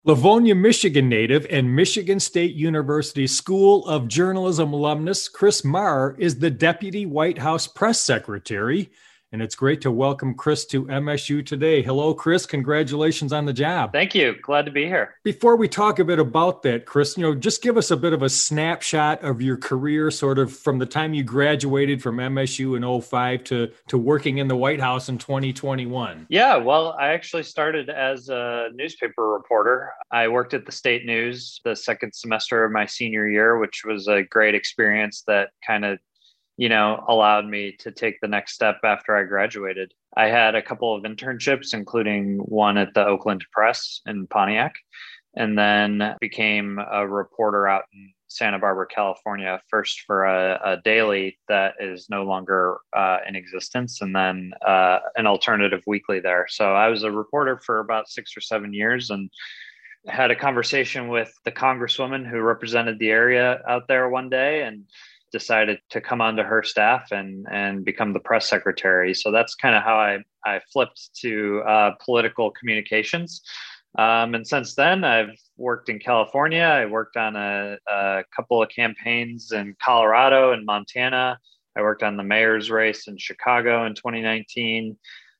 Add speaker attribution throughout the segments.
Speaker 1: Livonia, Michigan native and Michigan State University School of Journalism alumnus Chris Marr is the Deputy White House Press Secretary. And it's great to welcome Chris to MSU today. Hello, Chris. Congratulations on the job.
Speaker 2: Thank you. Glad to be here.
Speaker 1: Before we talk a bit about that, Chris, just give us a bit of a snapshot of your career, sort of from the time you graduated from MSU in '05 to working in the White House in 2021.
Speaker 2: Yeah, well, I actually started as a newspaper reporter. I worked at the State News the second semester of my senior year, which was a great experience that kind of allowed me to take the next step after I graduated. I had a couple of internships, including one at the Oakland Press in Pontiac, and then became a reporter out in Santa Barbara, California, first for a daily that is no longer in existence, and then an alternative weekly there. So I was a reporter for about 6 or 7 years and had a conversation with the congresswoman who represented the area out there one day and decided to come onto her staff and become the press secretary. So that's kind of how I flipped to political communications. And since then, I've worked in California. I worked on a couple of campaigns in Colorado and Montana. I worked on the mayor's race in Chicago in 2019.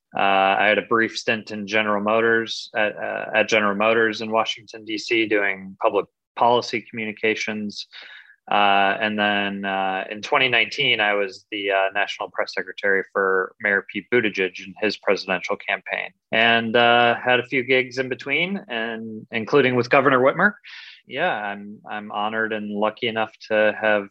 Speaker 2: I had a brief stint in General Motors at General Motors in Washington, D.C., doing public policy communications. And then in 2019, I was the national press secretary for Mayor Pete Buttigieg in his presidential campaign, and had a few gigs in between, and including with Governor Whitmer. Yeah, I'm honored and lucky enough to have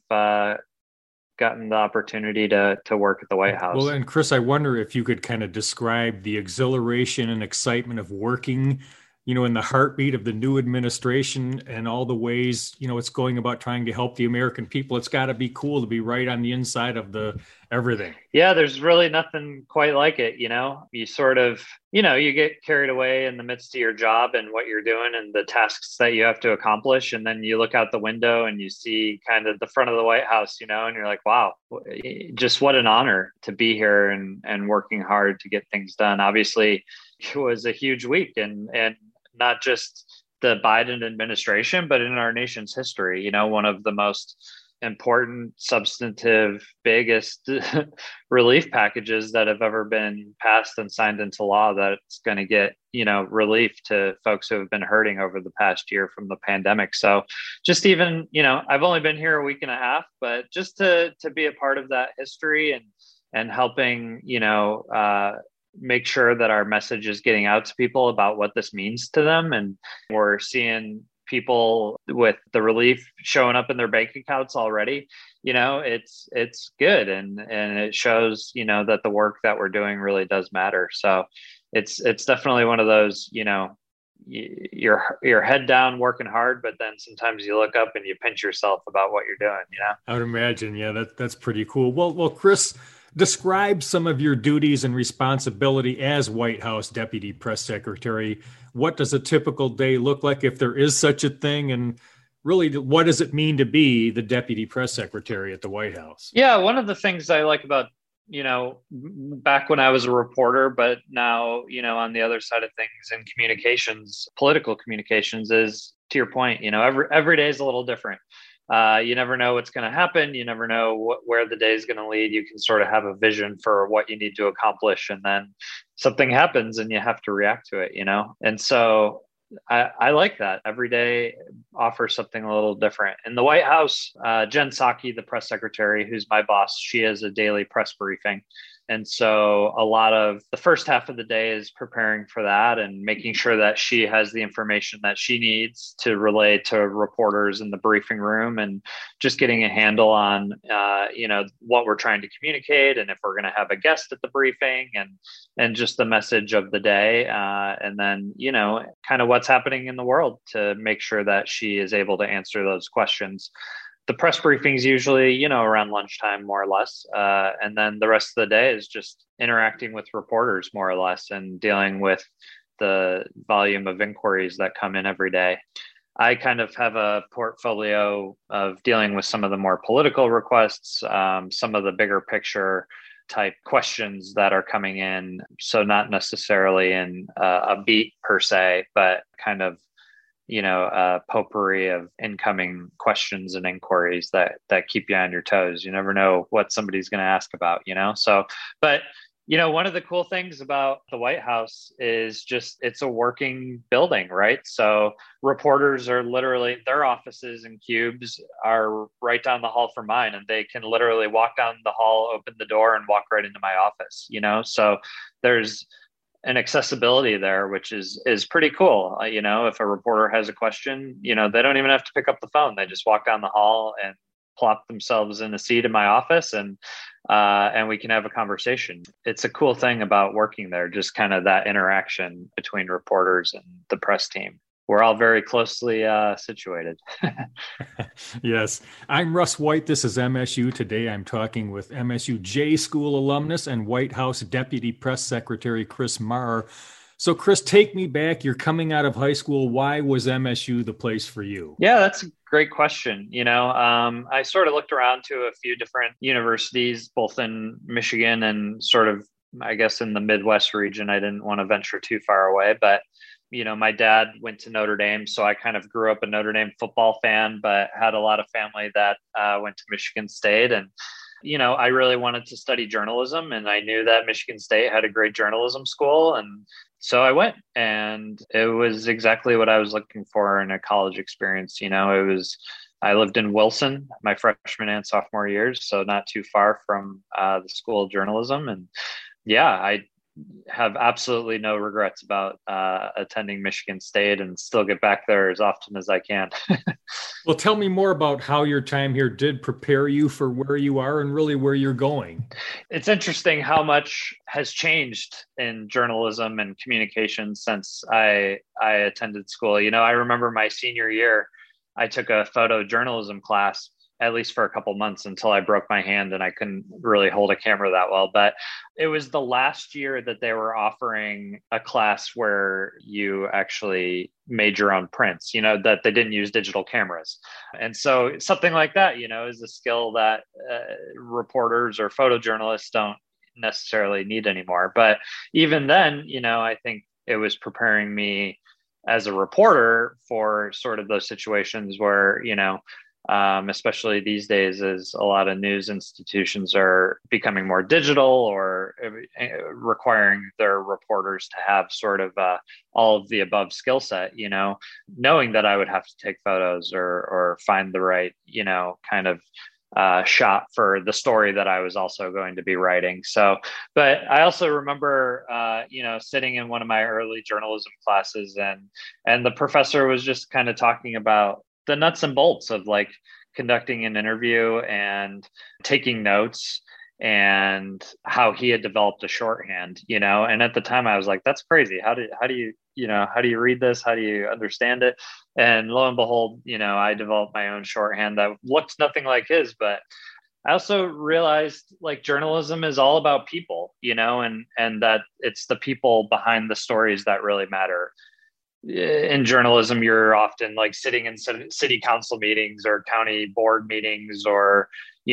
Speaker 2: gotten the opportunity to work at the White House.
Speaker 1: Well, and Chris, I wonder if you could kind of describe the exhilaration and excitement of working in the heartbeat of the new administration and all the ways, it's going about trying to help the American people. It's got to be cool to be right on the inside of the everything.
Speaker 2: Yeah, there's really nothing quite like it. You sort of, you get carried away in the midst of your job and what you're doing and the tasks that you have to accomplish. And then you look out the window and you see kind of the front of the White House, and you're like, wow, just what an honor to be here and working hard to get things done. Obviously, it was a huge week and not just the Biden administration, but in our nation's history, one of the most important, substantive, biggest relief packages that have ever been passed and signed into law that's going to get, relief to folks who have been hurting over the past year from the pandemic. So just even, I've only been here a week and a half, but just to be a part of that history and helping, make sure that our message is getting out to people about what this means to them. And we're seeing people with the relief showing up in their bank accounts already. It's good. And it shows, that the work that we're doing really does matter. So it's definitely one of those, your head down working hard, but then sometimes you look up and you pinch yourself about what you're doing,
Speaker 1: I would imagine. Yeah, that's pretty cool. Well, Chris, describe some of your duties and responsibility as White House Deputy Press Secretary. What does a typical day look like, if there is such a thing? And really, what does it mean to be the Deputy Press Secretary at the White House?
Speaker 2: Yeah, one of the things I like about, back when I was a reporter, but now, on the other side of things in communications, political communications, is, to your point, every day is a little different. You never know what's going to happen. You never know where the day is going to lead. You can sort of have a vision for what you need to accomplish, and then something happens and you have to react to it, And so I like that. Every day offers something a little different. In the White House, Jen Psaki, the press secretary, who's my boss, she has a daily press briefing. And so a lot of the first half of the day is preparing for that and making sure that she has the information that she needs to relay to reporters in the briefing room, and just getting a handle on, what we're trying to communicate, and if we're going to have a guest at the briefing, and just the message of the day. And then, kind of what's happening in the world to make sure that she is able to answer those questions. The press briefings usually, around lunchtime, more or less. And then the rest of the day is just interacting with reporters, more or less, and dealing with the volume of inquiries that come in every day. I kind of have a portfolio of dealing with some of the more political requests, some of the bigger picture type questions that are coming in. So not necessarily in a beat per se, but kind of, potpourri of incoming questions and inquiries that keep you on your toes. You never know what somebody's going to ask about, so, but one of the cool things about the White House is just it's a working building, right? So reporters are literally, their offices and cubes are right down the hall from mine, and they can literally walk down the hall, open the door, and walk right into my office, so there's an accessibility there, which is pretty cool. If a reporter has a question, they don't even have to pick up the phone. They just walk down the hall and plop themselves in a seat in my office, and we can have a conversation. It's a cool thing about working there, just kind of that interaction between reporters and the press team. We're all very closely situated.
Speaker 1: Yes. I'm Russ White. This is MSU Today. I'm talking with MSU J School alumnus and White House Deputy Press Secretary Chris Marr. So, Chris, take me back. You're coming out of high school. Why was MSU the place for you?
Speaker 2: Yeah, that's a great question. I sort of looked around to a few different universities, both in Michigan and sort of, I guess, in the Midwest region. I didn't want to venture too far away, but my dad went to Notre Dame, so I kind of grew up a Notre Dame football fan, but had a lot of family that went to Michigan State. And, I really wanted to study journalism, and I knew that Michigan State had a great journalism school. And so I went, and it was exactly what I was looking for in a college experience. I lived in Wilson my freshman and sophomore years, so not too far from the School of Journalism. And yeah, I have absolutely no regrets about attending Michigan State, and still get back there as often as I can.
Speaker 1: Well, tell me more about how your time here did prepare you for where you are and really where you're going.
Speaker 2: It's interesting how much has changed in journalism and communication since I attended school. I remember my senior year, I took a photojournalism class, at least for a couple months, until I broke my hand and I couldn't really hold a camera that well. But it was the last year that they were offering a class where you actually made your own prints, that they didn't use digital cameras. And so something like that, is a skill that reporters or photojournalists don't necessarily need anymore. But even then, I think it was preparing me as a reporter for sort of those situations where, especially these days, as a lot of news institutions are becoming more digital or requiring their reporters to have sort of all of the above skill set, knowing that I would have to take photos or find the right, kind of shot for the story that I was also going to be writing. So, but I also remember, sitting in one of my early journalism classes, and the professor was just kind of talking about the nuts and bolts of like conducting an interview and taking notes, and how he had developed a shorthand, and at the time I was like, that's crazy. How do you read this? How do you understand it? And lo and behold, I developed my own shorthand that looked nothing like his. But I also realized like journalism is all about people, and that it's the people behind the stories that really matter. In journalism, you're often like sitting in city council meetings or county board meetings, or,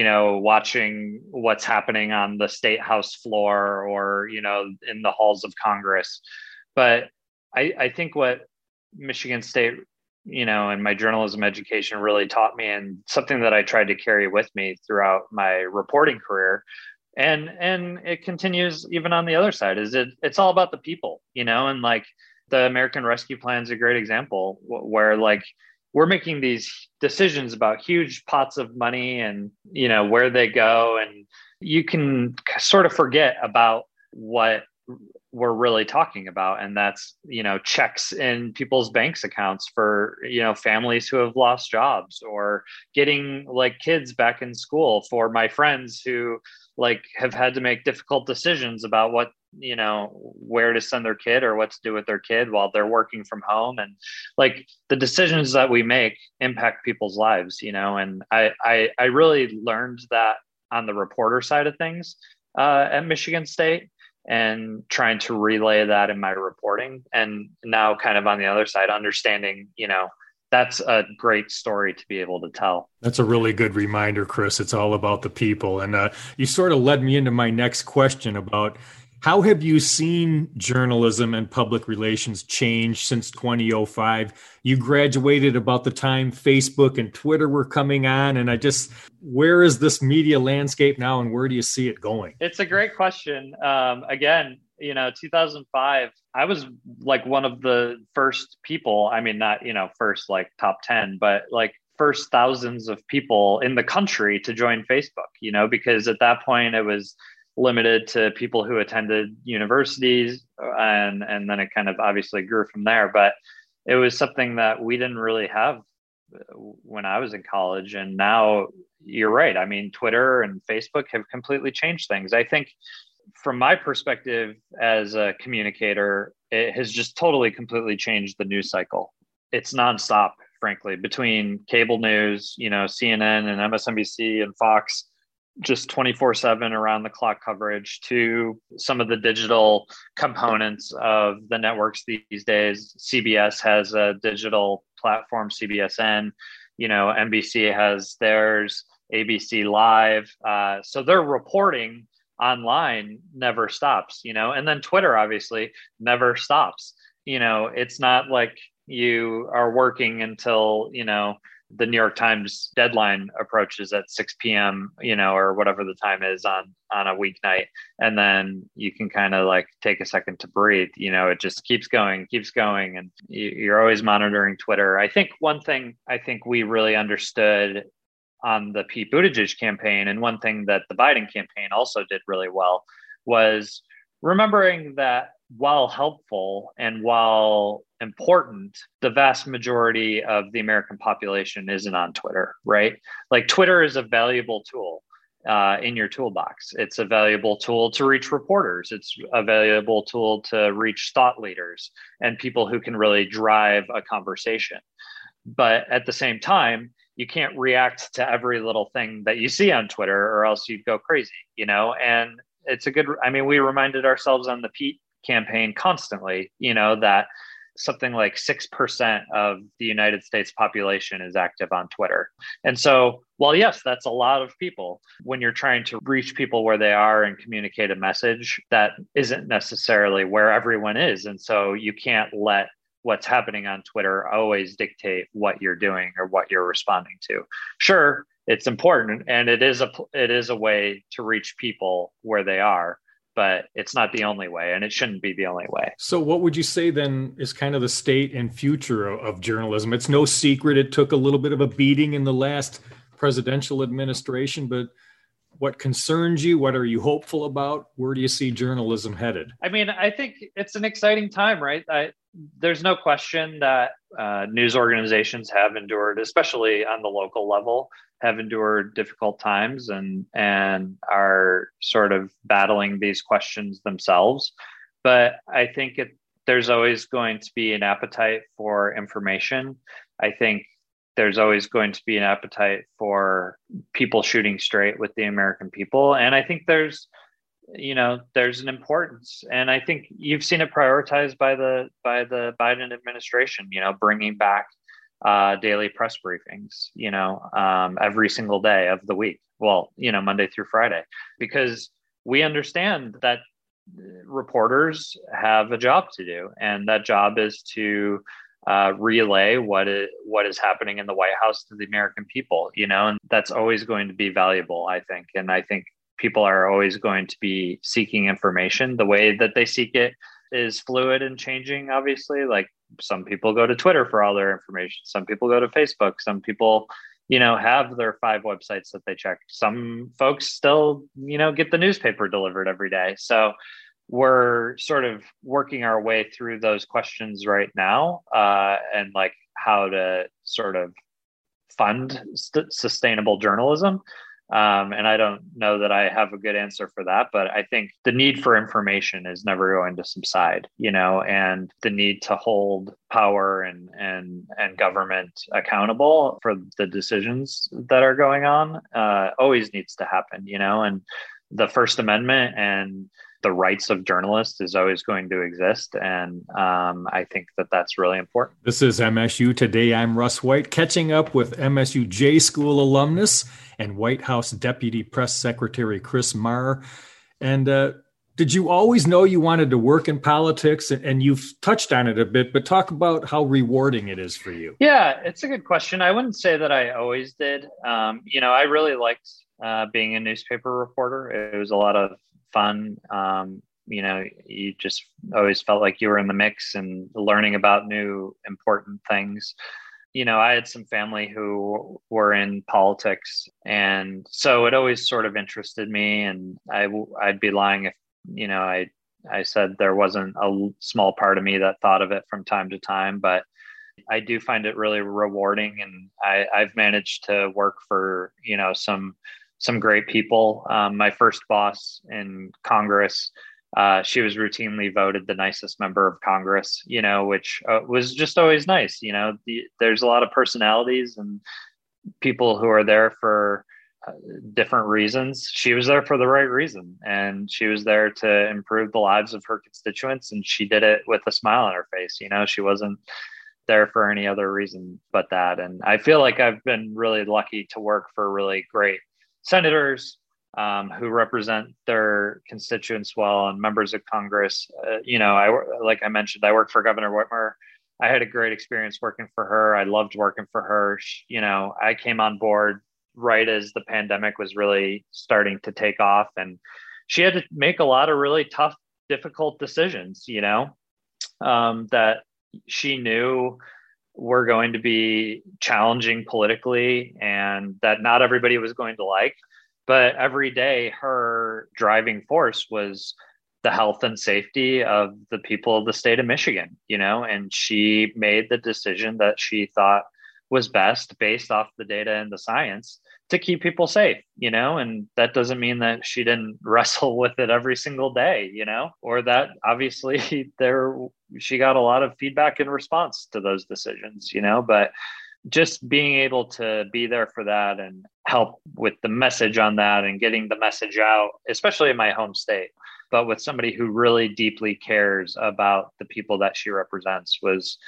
Speaker 2: watching what's happening on the state house floor, or, in the halls of Congress. But I think what Michigan State, and my journalism education really taught me, and something that I tried to carry with me throughout my reporting career, and it continues even on the other side, is it's all about the people, and like, the American Rescue Plan is a great example where like we're making these decisions about huge pots of money and, where they go. And you can sort of forget about what we're really talking about. And that's, checks in people's banks accounts for, families who have lost jobs, or getting like kids back in school for my friends who like have had to make difficult decisions about what, where to send their kid or what to do with their kid while they're working from home. And like the decisions that we make impact people's lives, and I really learned that on the reporter side of things at Michigan State, and trying to relay that in my reporting. And now kind of on the other side, understanding, that's a great story to be able to tell.
Speaker 1: That's a really good reminder, Chris. It's all about the people. And you sort of led me into my next question about, How have you seen journalism and public relations change since 2005? You graduated about the time Facebook and Twitter were coming on, and where is this media landscape now, and where do you see it going?
Speaker 2: It's a great question. Again, 2005, I was like one of the first people, I mean, not, first like top 10, but like first thousands of people in the country to join Facebook, because at that point it was limited to people who attended universities, and then it kind of obviously grew from there. But it was something that we didn't really have when I was in college. And now you're right. I mean, Twitter and Facebook have completely changed things. I think from my perspective as a communicator, it has just totally, completely changed the news cycle. It's nonstop, frankly, between cable news, CNN and MSNBC and Fox, just 24/7 around the clock coverage, to some of the digital components of the networks these days. CBS has a digital platform, CBSN, NBC has theirs, ABC Live. So their reporting online never stops, and then Twitter obviously never stops. It's not like you are working until, the New York Times deadline approaches at 6 p.m., or whatever the time is on a weeknight. And then you can kind of like take a second to breathe. It just keeps going. And you're always monitoring Twitter. I think one thing we really understood on the Pete Buttigieg campaign, and one thing that the Biden campaign also did really well, was remembering that while helpful and while important, the vast majority of the American population isn't on Twitter, right? Like Twitter is a valuable tool in your toolbox. It's a valuable tool to reach reporters. It's a valuable tool to reach thought leaders and people who can really drive a conversation. But at the same time, you can't react to every little thing that you see on Twitter, or else you'd go crazy, and we reminded ourselves on the Pete campaign constantly, that something like 6% of the United States population is active on Twitter. And so, well, yes, that's a lot of people. When you're trying to reach people where they are and communicate a message, that isn't necessarily where everyone is. And so you can't let what's happening on Twitter always dictate what you're doing or what you're responding to. Sure, it's important, and it is a way to reach people where they are, but it's not the only way, and it shouldn't be the only way.
Speaker 1: So what would you say then is kind of the state and future of journalism? It's no secret it took a little bit of a beating in the last presidential administration, but what concerns you? What are you hopeful about? Where do you see journalism headed?
Speaker 2: I mean, I think it's an exciting time, right? There's no question that news organizations have endured, especially on the local level, have endured difficult times and are sort of battling these questions themselves. But I think there's always going to be an appetite for information. I think there's always going to be an appetite for people shooting straight with the American people. And I think there's an importance, and I think you've seen it prioritized by the Biden administration, bringing back daily press briefings, every single day of the week. Well, Monday through Friday, because we understand that reporters have a job to do, and that job is to relay what is happening in the White House to the American people, and that's always going to be valuable, I think. And I think people are always going to be seeking information. The way that they seek it is fluid and changing, obviously. Like some people go to Twitter for all their information. Some people go to Facebook. Some people, have their 5 websites that they check. Some folks still, get the newspaper delivered every day. So we're sort of working our way through those questions right now, and like how to sort of fund sustainable journalism. And I don't know that I have a good answer for that, but I think the need for information is never going to subside, and the need to hold power and government accountable for the decisions that are going on always needs to happen, and the First Amendment and the rights of journalists is always going to exist. And I think that that's really important.
Speaker 1: This is MSU Today. I'm Russ White, catching up with MSU J School alumnus and White House Deputy Press Secretary Chris Marr. And Did you always know you wanted to work in politics? And you've touched on it a bit, but talk about how rewarding it is for you.
Speaker 2: Yeah, it's a good question. I wouldn't say that I always did. I really liked being a newspaper reporter. It was a lot of fun. You just always felt like you were in the mix and learning about new important things. I had some family who were in politics, and so it always sort of interested me. And I'd be lying if, I said there wasn't a small part of me that thought of it from time to time, but I do find it really rewarding. And I've managed to work for, some great people. My first boss in Congress, she was routinely voted the nicest member of Congress, which was just always nice. There's a lot of personalities and people who are there for different reasons. She was there for the right reason, and she was there to improve the lives of her constituents. And she did it with a smile on her face. She wasn't there for any other reason but that. And I feel like I've been really lucky to work for really great senators who represent their constituents well, and members of Congress. Like I mentioned, I worked for Governor Whitmer. I had a great experience working for her. I loved working for her. I came on board right as the pandemic was really starting to take off, and she had to make a lot of really tough, difficult decisions, that she knew were going to be challenging politically and that not everybody was going to like. But every day, her driving force was the health and safety of the people of the state of Michigan, and she made the decision that she thought was best based off the data and the science to keep people safe, and that doesn't mean that she didn't wrestle with it every single day, or that obviously she got a lot of feedback in response to those decisions, but just being able to be there for that and help with the message on that and getting the message out, especially in my home state, but with somebody who really deeply cares about the people that she represents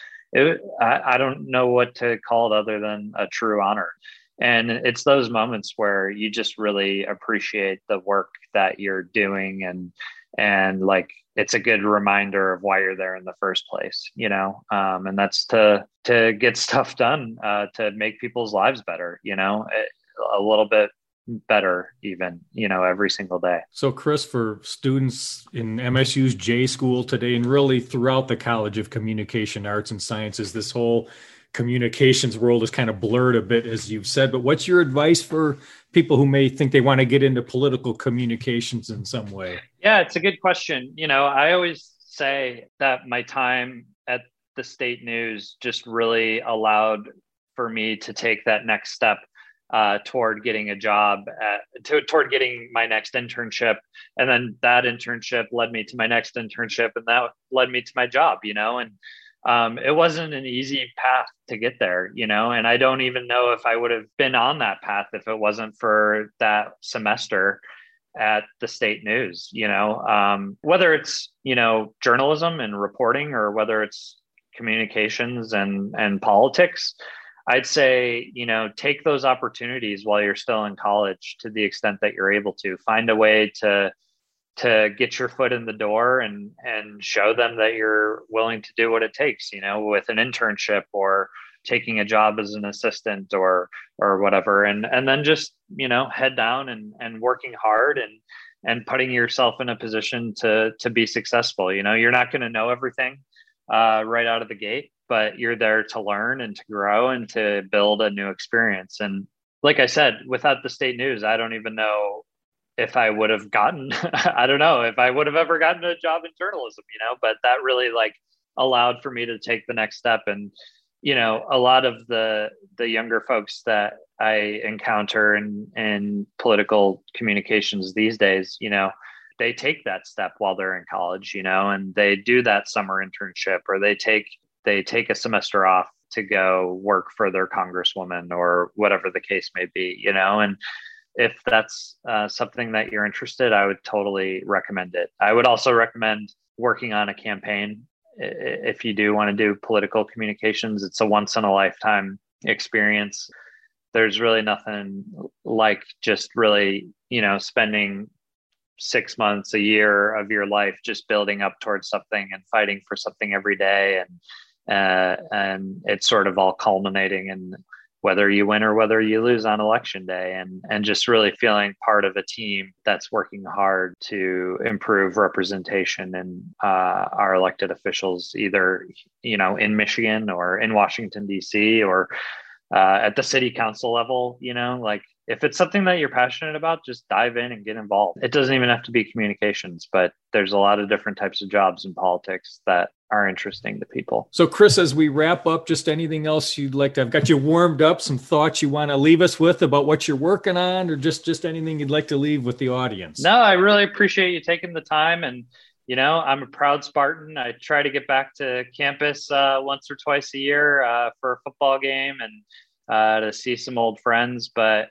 Speaker 2: I don't know what to call it other than a true honor. And it's those moments where you just really appreciate the work that you're doing, and like, it's a good reminder of why you're there in the first place, and that's to get stuff done, to make people's lives better, a little bit better even, every single day.
Speaker 1: So Chris, for students in MSU's J School today, and really throughout the College of Communication Arts and Sciences, this whole communications world is kind of blurred a bit, as you've said, but what's your advice for people who may think they want to get into political communications in some way?
Speaker 2: Yeah, it's a good question. I always say that my time at the State News just really allowed for me to take that next step toward getting a job, toward getting my next internship. And then that internship led me to my next internship, and that led me to my job, and it wasn't an easy path to get there, and I don't even know if I would have been on that path if it wasn't for that semester at the State News, whether it's, journalism and reporting, or whether it's communications and politics. I'd say, take those opportunities while you're still in college to the extent that you're able to. Find a way to get your foot in the door and show them that you're willing to do what it takes, with an internship or taking a job as an assistant or whatever. And then just, head down and working hard and putting yourself in a position to be successful. You're not going to know everything right out of the gate, but you're there to learn and to grow and to build a new experience. And like I said, without the State News, I don't even know if I would have gotten, I don't know if I would have ever gotten a job in journalism, but that really allowed for me to take the next step. And, a lot of the younger folks that I encounter in political communications these days, they take that step while they're in college, and they do that summer internship, or they take a semester off to go work for their congresswoman or whatever the case may be, and if that's something that you're interested, I would totally recommend it. I would also recommend working on a campaign. If you do want to do political communications, it's a once in a lifetime experience. There's really nothing like just really, spending 6 months, a year of your life just building up towards something and fighting for something every day, and it's sort of all culminating in whether you win or whether you lose on election day, and just really feeling part of a team that's working hard to improve representation in our elected officials, either, in Michigan or in Washington, D.C., or at the city council level. Like, if it's something that you're passionate about, just dive in and get involved. It doesn't even have to be communications, but there's a lot of different types of jobs in politics that are interesting to people.
Speaker 1: So, Chris, as we wrap up, just anything else you'd like to, I've got you warmed up, some thoughts you want to leave us with about what you're working on, or just anything you'd like to leave with the audience?
Speaker 2: No, I really appreciate you taking the time. And, I'm a proud Spartan. I try to get back to campus once or twice a year for a football game and to see some old friends. But,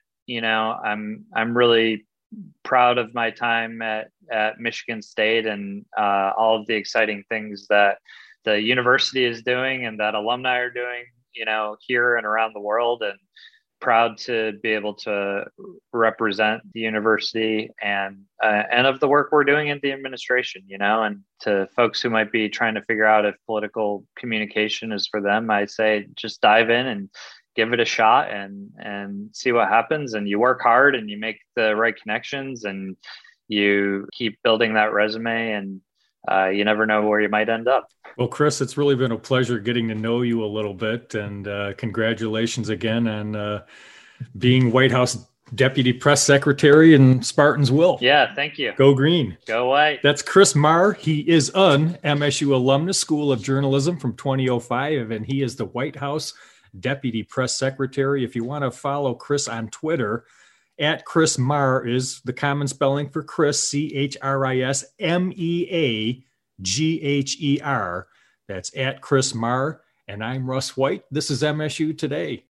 Speaker 2: I'm really proud of my time at Michigan State and all of the exciting things that the university is doing and that alumni are doing, here and around the world, and proud to be able to represent the university and of the work we're doing in the administration, and to folks who might be trying to figure out if political communication is for them, I'd say just dive in and give it a shot and see what happens. And you work hard and you make the right connections and you keep building that resume, and you never know where you might end up.
Speaker 1: Well, Chris, it's really been a pleasure getting to know you a little bit, and congratulations again on being White House Deputy Press Secretary in Spartansville.
Speaker 2: Yeah, thank you.
Speaker 1: Go Green.
Speaker 2: Go White.
Speaker 1: That's Chris Marr. He is an MSU alumnus, School of Journalism from 2005, and he is the White House Deputy Press Secretary. If you want to follow Chris on Twitter, at Chris Marr is the common spelling for Chris, ChrisMeagher. That's at Chris Marr. And I'm Russ White. This is MSU Today.